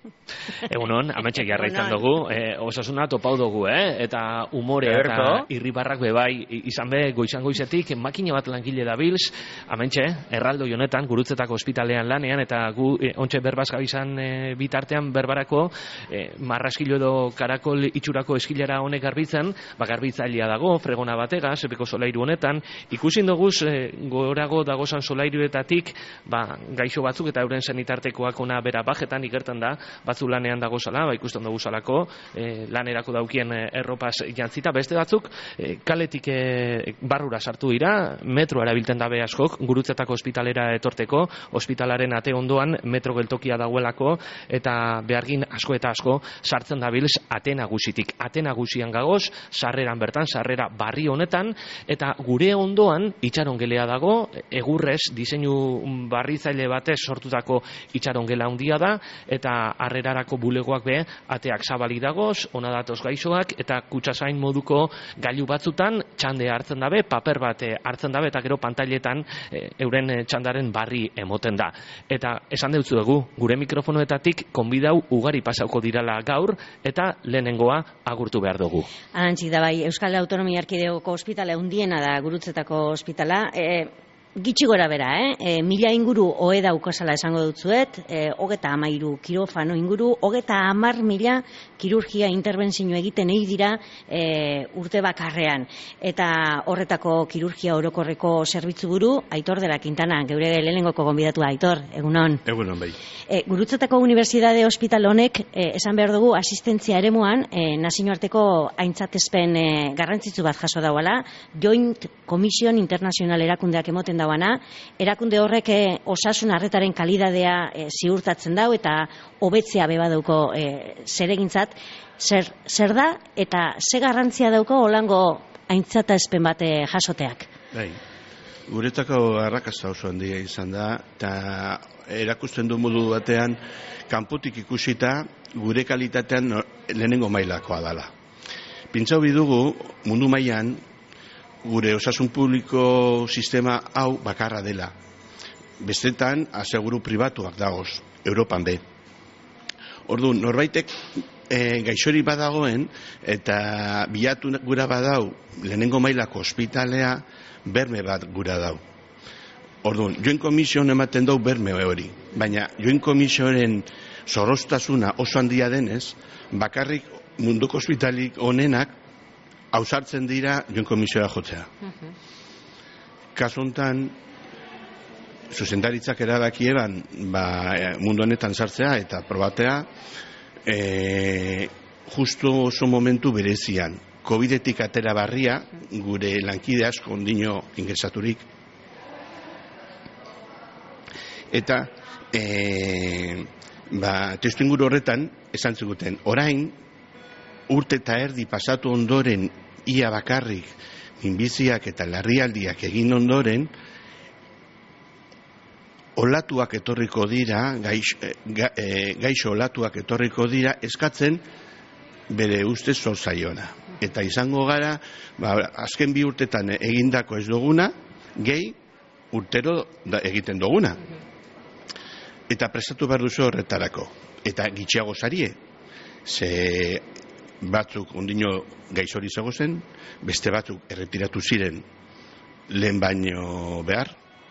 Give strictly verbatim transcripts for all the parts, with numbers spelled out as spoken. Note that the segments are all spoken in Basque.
Egunon, ametxe jarraitzen dugu, eh, osasuna topau dugu, eh? Eta umorea eta irribarrak bebai izan be goizan goizetik makina bat langile dabilz, amentxe, erraldo honetan gurutzetako ospitalean lanean, eta gu eh, ontxe berbaz gabizan eh, bitartean berbarako eh, marraskilo edo karakol itxurako eskilera honek garbitzen, ba garbitzailea dago, fregona batega, sepeko solairu honetan, ikusin duguz eh, gorago dagozan solairuetatik, ba gaixo batzuk eta euren senitartekoak ona bera bajetan ikertan da, batzu lanean dagozala, ba ikusten dugu salako, eh, lanerako daukien eh, erropaz jantzita, beste batzuk eh, kaletik eh, barrura sartu dira, metro erabiltzen dabe askok, gurutzetako ospitalera etorteko, ospitalaren ate ondoan metro geltokia dagoelako, eta behargin asko eta asko sartzen dabilz ate nagusitik. Ate nagusian gagoz, sarreran bertan, sarrera barri honetan, eta gure ondoan itxarongelea dago, egurrez, diseinu barritzaile batez sortutako itxarongela handia da, eta harrerarako bulegoak be, ateak zabali dagoz, ona datoz gaixoak, eta kutsasain moduko gailu batzutan txande hartzen dabe, paper bat hartzen dabe, eta gero pantailetan e, euren txandaren barri emoten da. Eta esan deutzu dugu, gure mikrofonoetatik konbidau ugari pasauko dirala gaur, eta lehenengoa agurtu behar dugu. Arantzik da bai, Euskal Autonomia Erkidegoko ospitala hundiena da gurutzetako ospitala, e, gitxi gora bera, eh? E, mila inguru ohe daukasala esango dutzuet, e, hogeta amairu kirofano inguru, hogeta amar mila kirurgia interbentzio egiten egi dira e, urte bakarrean. Eta horretako kirurgia orokorreko zerbitzu buru, Aitor de la Quintana, geure lehenengoko gonbidatua, Aitor, egunon. Egunon bai. E, Gurutzetako Unibertsitate Hospital honek, e, esan behar dugu, asistentzia eremuan, e, nazioarteko aintzatezpen e, garrantzitsu bat jaso dauala, Joint Commission International erakundeak emoten dauana, erakunde horrek e, osasun arretaren kalidadea e, ziurtatzen dau, eta hobetzea beba dauko e, zeregintzat, zer, zer da, eta ze garrantzia dauko holango aintzatezpen bat e, jasoteak? Bai. Guretako arrakasta oso handia izan da, eta erakusten du modu batean, kanpotik ikusita, gure kalitatean lehenengo mailakoa dala. Pintzau bidugu, mundu mailan, gure osasun publiko sistema hau bakarra dela. Bestetan, aseguru pribatuak dagoz, Europan be. Orduan, norbaitek e, gaixori badagoen, eta bilatu gura badau, lehenengo mailako ospitalea, berme bat gura dau. Orduan, Joint Commission ematen dau berme hori, baina Joint Commissionen zorroztasuna oso handia denez, bakarrik munduko ospitalik onenak ausartzen dira Joint Commissiora jotzea. Uh-huh. Kasu honetan, zuzendaritzak erabaki eban ba, mundu honetan sartzea eta probatea e, justu oso momentu berezian. Covidetik atera barria, gure lankide asko ondino ingresaturik. Eta e, ba, testuinguru horretan esan ziguten, orain urte eta erdi pasatu ondoren ia bakarrik minbiziak eta larrialdiak egin ondoren olatuak etorriko dira, gaixo, ga, e, gaixo olatuak etorriko dira eskatzen bere ustez zor zaiona. Eta izango gara, ba, azken bi urtetan egindako ez duguna, gehi urtero da, egiten duguna. Eta prestatu behar duzu horretarako. Eta gitxiago zarie, ze batzuk ondino gaixori zago zen, beste batzuk erretiratu ziren lehen baino behar.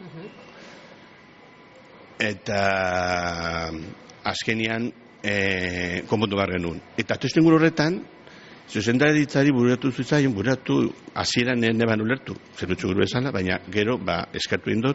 Eta azkenian e, konpontu behar genuen. Eta testuinguru horretan, zuzendaritzari buratu zuzaion, buratu hasieran neban ulertu, zerutxu guru esana, baina gero, ba, eskatu indot,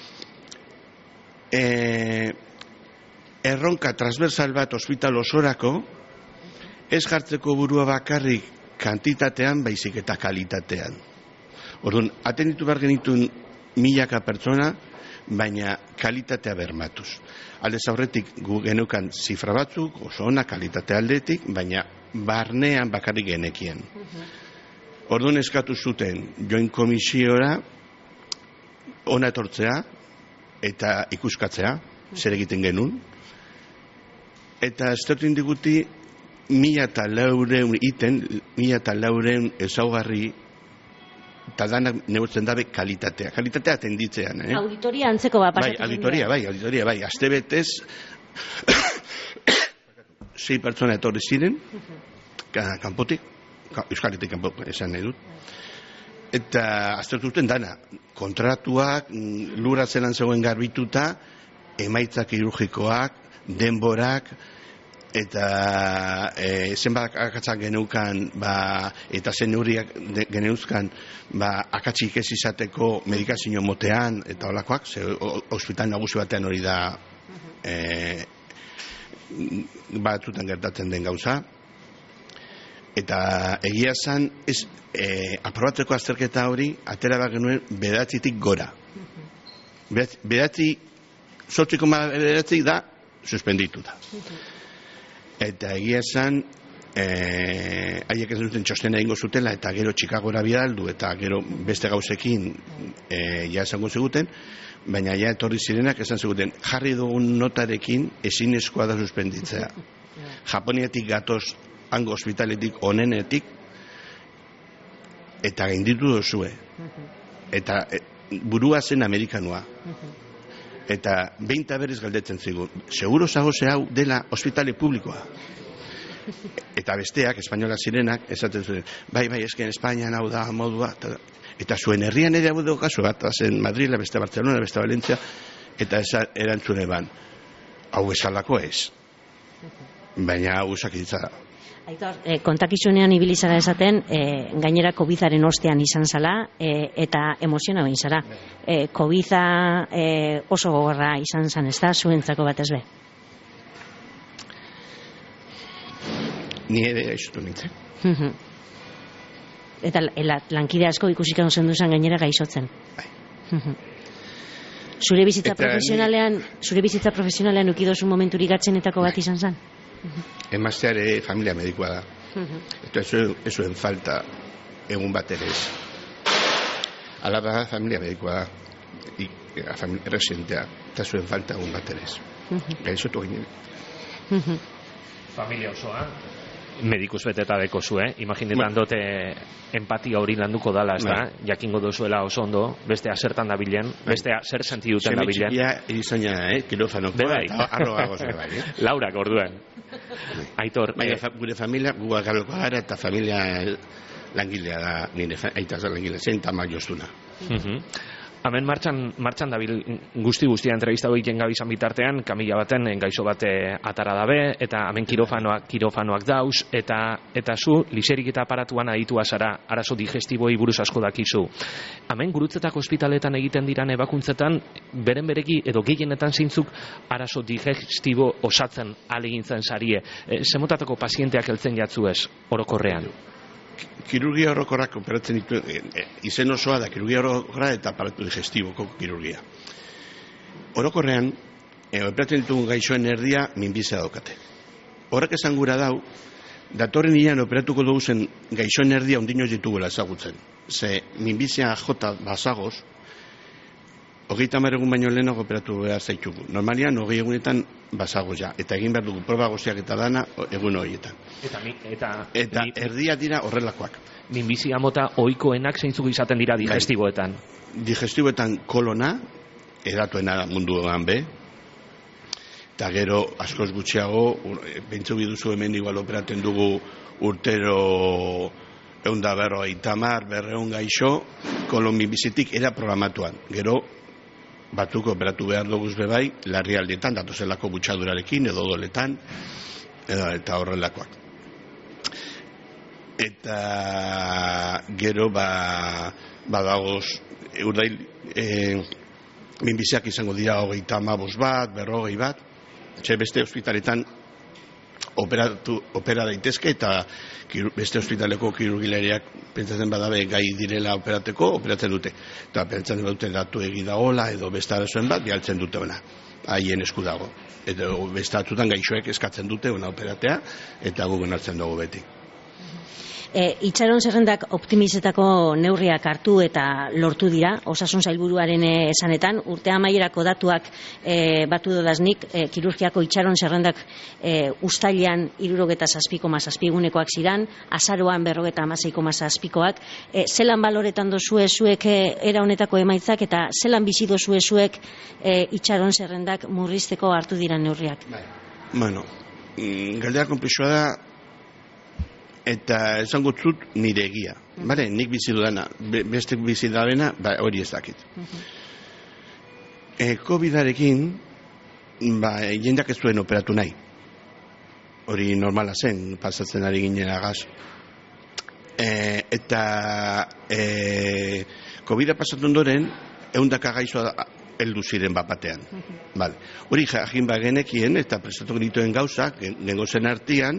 e, erronka transversal bat ospital osorako, ez jartzeko burua bakarrik kantitatean, baizik eta kalitatean. Orduan, atenitu behar genituen milaka pertsona, baina kalitatea bermatuz. Aldez aurretik gu genukan zifra batzuk, oso ona kalitate aldetik, baina barnean bakarrik genekien. Orduan eskatu zuten Joint Commissiora ona etortzea eta ikuskatzea, zer egiten genuen, eta estertu indiguti mila eta laureun iten, mila eta laureun ezaugarri eta danak neurtzen dabe kalitatea. Kalitatea atenditzean. Eh? Auditoria antzeko bat pasatu. Bai, auditoria, bai, auditoria, bai. Aste betez, sei pertsona etorri ziren, kanpotik, Euskaletik kanpo esan nahi dut. Eta aztertu zuten dana, kontratuak, lura zelan zegoen garbituta, emaitzak kirurgikoak, denborak, eta e, zenbat akatzak geneukan, ba, eta zen neurriak geneuzkan, ba, akatsik ez izateko medikazio motean, eta holakoak, ze ospital nagusi batean hori da e, batzutan gertatzen den gauza. Eta egia zan, ez, e, aprobatzeko azterketa hori, atera bat genuen bedatzitik gora. Bedatzi, sortziko bedatzi da, suspendituta. Eta egia esan, eh, haiek ez duten txostena egingo zutela, eta gero Chicagora bidaldu, eta gero beste gauzekin eh, ja esango ziguten, baina ja etorri zirenak esan ziguten, jarri dugun notarekin ezinezkoa da suspenditzea. Japoniatik gatoz, hango ospitaletik onenetik, eta gainditu dozue. Eta e, burua zen amerikanua. Eta behin eta berriz galdetzen zigun, seguro zagoze hau dela ospitale publikoa. Eta besteak, espainola zirenak, esaten zuen, bai, bai, esken Espainian hau da modua, eta, eta zuen herrian ere hau dugu kasu bat, zen Madrila, beste Barcelona, beste Valencia, eta esa erantzune ban, hau esalako ez. Baina hau usakitza da. Aitor, eh, kontakizunean ibili zara esaten, eh, gainera COVIDaren ostean izan zala, eh, eta emoziona behin zara. Eh, COVIDa eh, oso gogorra izan zan, ez da, zuentzako batez be? Ni ere gaixotu nintzen. Eta la, lankide asko ikusik zen duzan gainera gaixotzen. Bai. Zure bizitza Eta profesionalean, ni... zure bizitza profesionalean ukidozu momenturik gatzenetako bat izan zan? Emazteare familia medikoa da. Eta ez zuen falta egun bat ere ez. Alaba familia medikoa da, familia residentea, eta zuen falta egun bat ere ez. Gaixotu ginen. Familia osoa, medikuz beteta deko zu, eh? Imaginetan dote empatia hori landuko dala, ez da? Jakingo dozuela oso ondo, bestea zertan da bilen, bestea zer senti duten da bilen. Semitxikia izana, eh? Kilofanokoa, eta arroa goze bai, eh? Laurak orduan. Aitor. Baina eh, gure familia, gu agarroko gara, eta familia langilea da, nire aita langilea, zen tama joztuna. Hemen martxan, martxan dabil guzti guztia entrevista egiten gabizan bitartean, kamila baten gaixo bate atara dabe, eta hemen kirofanoak, kirofanoak dauz, eta eta zu, liserik eta aparatuan aditua zara, arazo digestiboi buruz asko dakizu. Hemen gurutzetako ospitaletan egiten diran ebakuntzetan, beren bereki edo gehienetan zeintzuk arazo digestibo osatzen alegintzen zarie. E, Zemotatako pazienteak heltzen jatzu ez, orokorrean? Kirurgia orokorrak operatzen ditu, e, e, izen osoa da kirurgia orokorra eta aparatu digestiboko kirurgia. Orokorrean, e, operatzen ditugun gaixoen erdia minbizea daukate. Horrek esan gura dau, datorren hilean operatuko dugu zen gaixoen erdia ondinoz ditugula ezagutzen. Ze minbizea jota basagoz, hogeita hamar egun baino lehenago operatu behar zaitugu. Normalian, hogei egunetan basago ja. Eta egin behar dugu proba guztiak eta dana egun horietan. Eta, eta, eta erdia dira horrelakoak. Minbizia mota ohikoenak zeintzuk izaten dira digestiboetan? Digestiboetan kolona, edatuena munduan be, eta gero askoz gutxiago, bentsu biduzu hemen igual operaten dugu urtero eunda berro aitamar, berreun gaixo, kolon minbizitik era programatuan. Gero, batzuk operatu behar duguz bebai, larrialdietan, datozelako butxadurarekin, edo doletan, edo, eta horrelakoak. Eta gero, ba, badagoz, urdail, e, minbiziak izango dira hogeita hamabost bat, berrogei bat, txe beste ospitaletan operatu, opera daitezke, eta kiru, beste ospitaleko kirurgileriak pentsatzen badabe gai direla operateko, operatzen dute. Eta pentsatzen dute datu egidagola edo beste arazoen bat, bialtzen dute ona. Haien esku dago. Eta beste atzutan gaixoek eskatzen dute ona operatea, eta gugen hartzen dugu beti. E, itxaron zerrendak optimizetako neurriak hartu eta lortu dira, osasun sailburuaren esanetan, urte amaierako datuak e, batu dodaznik, e, kirurgiako itxaron zerrendak e, ustailean hirurogeta zazpi koma zazpigunekoak ziran, azaroan berrogeta hamasei koma zazpikoak, e, zelan baloretan dozue zuek e, era honetako emaitzak, eta zelan bizi dozue zuek e, itxaron zerrendak murrizteko hartu dira neurriak? Bueno, galdera konplexua da, eta esango zut nire egia. Mm. Bale, nik bizi dudana, beste bizi dabena, ba, hori ez dakit. Mm-hmm. E, Covidarekin, ba, jendak ez duen operatu nahi. Hori normala zen, pasatzen ari ginen agaz. E, eta e, Covida pasatu ondoren, ehundaka gaixoa heldu ziren bat batean. Mm-hmm. Vale. Hori jakin bagenekien, eta prestatu genituen gauzak, gengo zen artian,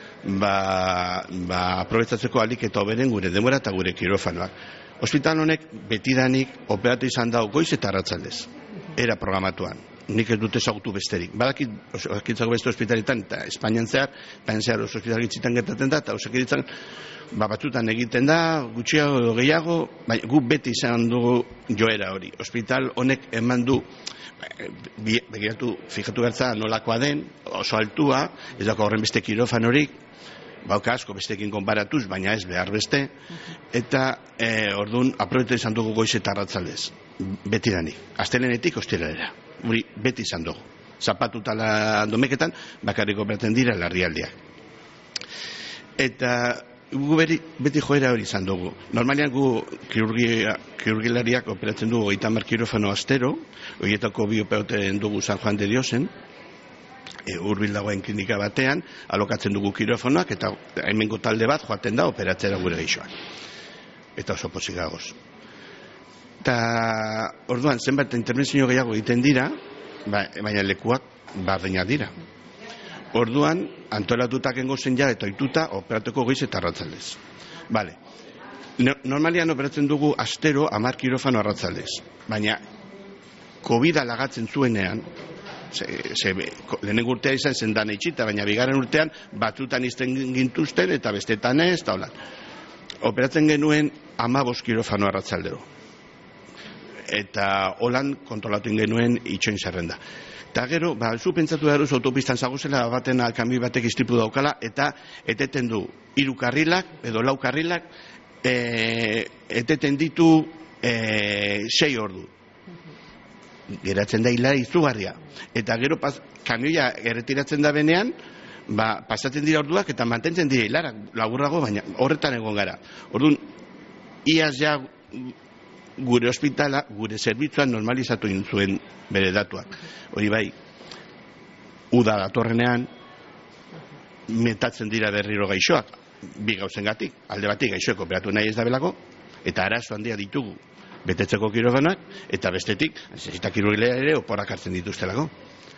ba, ba aprobetzatzeko alik eta oberen gure denbora eta gure kirofanoak. Hospital honek betidanik operatu izan dago goiz eta arratsaldez. Era programatuan. Nik ez dute ezagutu besterik. Badakit, osakitzako beste hospitaletan, eta Espainian zehar, Espainian zehar ospital gitzitan gertatzen da, eta osakitzan, ba, batzutan egiten da, gutxiago edo gehiago, bai, gu beti izan dugu joera hori. Hospital honek eman du, begiratu, fijatu gertza nolakoa den, oso altua, ez dago horren beste kirofan horik, bauka asko bestekin konparatuz, baina ez behar beste, eta e, orduan aprobeta izan dugu goiz eta arratzaldez, beti dani, astelenetik ostiralera, hori beti izan dugu, zapatuta la domeketan, bakarrik operatzen dira larrialdiak. Eta gu beri, beti joera hori izan dugu, normalian gu kirurgia, kirurgilariak operatzen dugu hogeita hamar kirofano astero, horietako bi operatzen dugu San Juan de Diosen, E, urbil dagoen klinika batean, alokatzen dugu kirofonoak, eta hemengo talde bat joaten da operatzera gure geixoak. Eta oso pozik gagoz. Eta orduan, zenbat intervenzio gehiago egiten dira, ba, baina lekuak bardenak dira. Orduan, antolatutak engozen ja, eta oituta, operatuko goiz eta arratzaldez. Vale. No, normalian operatzen dugu astero hamar kirofano arratzaldez. Baina, Covida lagatzen zuenean, Ze, ze, lehenengo urtea izan zendan eitxita, baina bigarren urtean batzutan izten gintuzten eta bestetan ez, eta holan. Operatzen genuen hamabost kirofano arratzaldero. Eta holan kontrolatu genuen itxoin zerrenda. Eta gero, ba, zu pentsatu daruz autopistan zagozela baten alkambi batek istripu daukala, eta eteten du hiru karrilak, edo lau karrilak, e, eteten ditu e, sei ordu. Geratzen da hilara izugarria. Eta gero pas, kamioia erretiratzen da benean, ba, pasatzen dira orduak eta mantentzen dira hilara laburrago, baina horretan egon gara. Orduan, iaz ja gure ospitala, gure zerbitzuan normalizatu zuen bere datuak. Hori bai, uda datorrenean, metatzen dira berriro gaixoak, bi gauzen gatik, alde batik gaixoek operatu nahi ez da belako, eta arazo handia ditugu betetzeko kirofanak, eta bestetik, eta kirurgilea ere oporak hartzen dituztelako.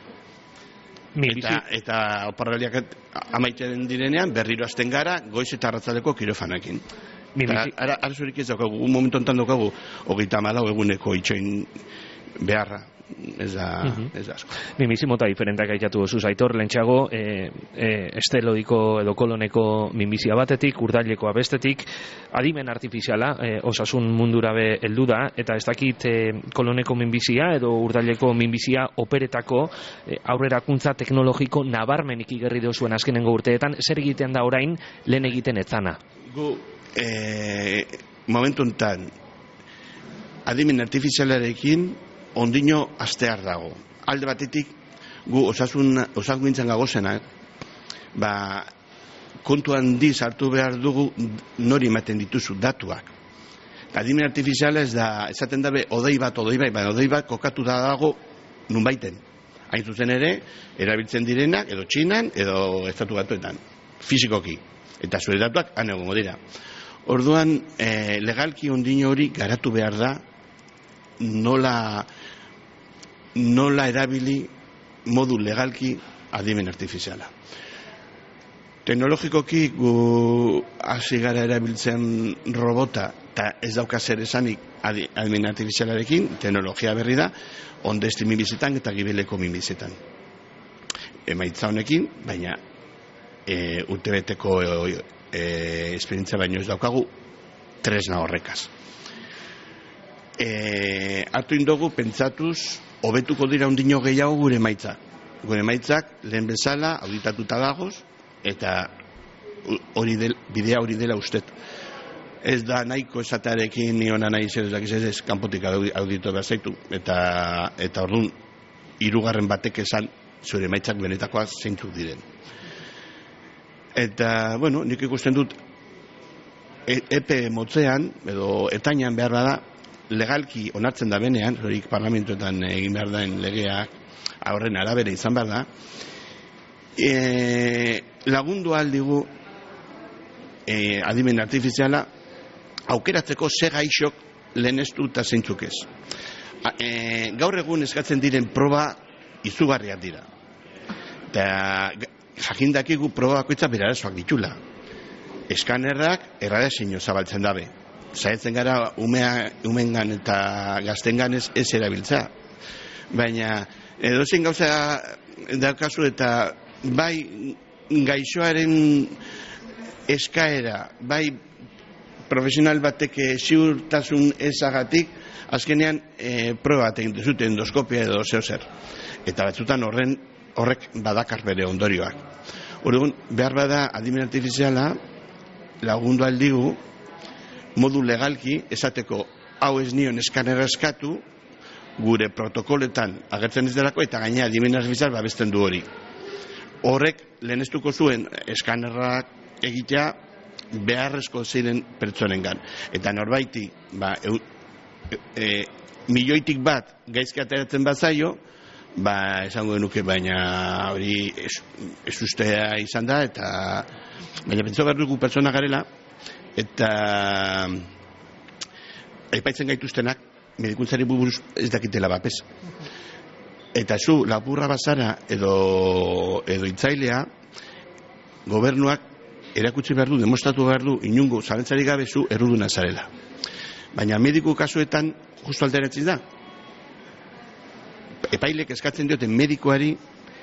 Eta, eta oporraliak amaitzen direnean, berriro hasten gara, goiz eta arratzaleko kirofanakin. Ara, arazurik ez daukagu, un momentu ontan daukagu, hogeita malau eguneko itxoin beharra. Ez da, uh-huh. ez da asko. Minbizi mota diferentak aitatu oso Aitor, lentsago e, e, esteloiko edo koloneko minbizia batetik, urdailekoa bestetik, adimen artifiziala e, osasun mundura be heldu da, eta ez dakit e, koloneko minbizia edo urdaileko minbizia operetako e, aurrerakuntza teknologiko nabarmenik igerri dozuen azkenengo urteetan, zer egiten da orain lehen egiten etzana? Gu, e, momentu enten, adimen artifizialarekin ondino astear dago. Alde batetik, gu osasun, osasungintzan gagozenak, ba, kontu handi sartu behar dugu nori ematen dituzu datuak. Adimen artifiziala ez da, esaten dabe, odei bat, odei bat, ba, odei bat kokatu da dago nun baiten. Hain zuzen ere, erabiltzen direnak, edo Txinan, edo estatu batuetan, fizikoki. Eta zure datuak, han egongo dira. Orduan, eh, legalki ondino hori garatu behar da, nola nola erabili modu legalki adimen artifiziala. Teknologikoki gu hasi gara erabiltzen robota eta ez dauka zer esanik adimen artifizialarekin, teknologia berri da, ondesti minbizitan eta gibeleko minbizitan. Emaitza honekin, baina e, urtebeteko e, e, esperientzia baino ez daukagu tresna horrekaz. E, hartu indogu pentsatuz hobetuko dira ondino gehiago gure emaitzak. Gure emaitzak lehen bezala auditatuta dagoz eta hori del, bidea hori dela ustet. Ez da nahiko esatearekin niona nahi zer ez dakiz ez kanpotik audito behar zaitu eta, eta orduan hirugarren batek esan zure emaitzak benetakoa zeintzuk diren. Eta, bueno, nik ikusten dut epe motzean, edo etainan behar bada, legalki onartzen da benean, horik parlamentuetan egin behar daen legeak, horren arabera izan behar da, e, lagundu aldigu e, adimen artifiziala aukeratzeko ze gaixok lehenestu eta zeintzuk ez. E, gaur egun eskatzen diren proba izugarriak dira. Eta jakindakigu proba bakoitza berarazoak ditula. Eskanerrak erradiazio zabaltzen dabe. Zaitzen gara umea, umengan eta gaztengan ez, ez erabiltza. Baina edozein gauza daukazu eta bai gaixoaren eskaera, bai profesional batek ziurtasun ezagatik, azkenean e, proba bat egin dezute endoskopia edo zeo zer. Eta batzutan horren horrek badakar bere ondorioak. Orduan, behar bada adimen artifiziala lagundu aldigu modu legalki esateko hau ez nion eskanera eskatu gure protokoletan agertzen ez delako eta gainea adimen artifizial babesten du hori. Horrek lehenestuko zuen eskanerrak egitea beharrezko ziren pertsonengan. Eta norbaiti ba, e, e, milioitik bat gaizki ateratzen bat zaio, ba, esango genuke, baina hori ez, ez ustea izan da, eta baina pentsa behar dugu pertsona garela, eta aipaitzen gaituztenak medikuntzari buruz ez dakitela bapez. Eta zu lapurra bazara edo, edo itzailea, gobernuak erakutsi behar du, demostratu behar du, inungo zalentzari gabe zu erruduna zarela. Baina mediku kasuetan justu alderatziz da. Epailek eskatzen dioten medikuari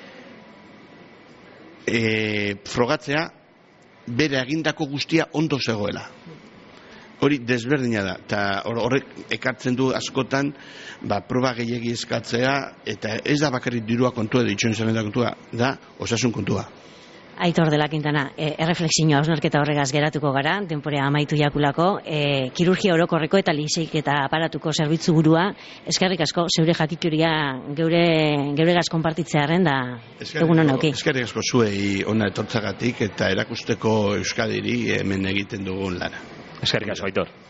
e, frogatzea bere agindako guztia ondo zegoela. Hori desberdina da, eta horrek ekartzen du askotan ba, proba gehiagi eskatzea, eta ez da bakarrik dirua kontua, ditxoen zaren kontua, da osasun kontua. Aitor de la Quintana, e, erreflexioa hausnarketa horregaz geratuko gara, denporea amaitu jakulako, e, kirurgia orokorreko eta liseik eta aparatuko zerbitzu burua, eskerrik asko, zeure jakituria geure geuregaz konpartitzearen da egun honauki. Eskerrik asko zuei ona etortzagatik eta erakusteko Euskadiri hemen egiten dugun lana. Eskerrik asko, Aitor.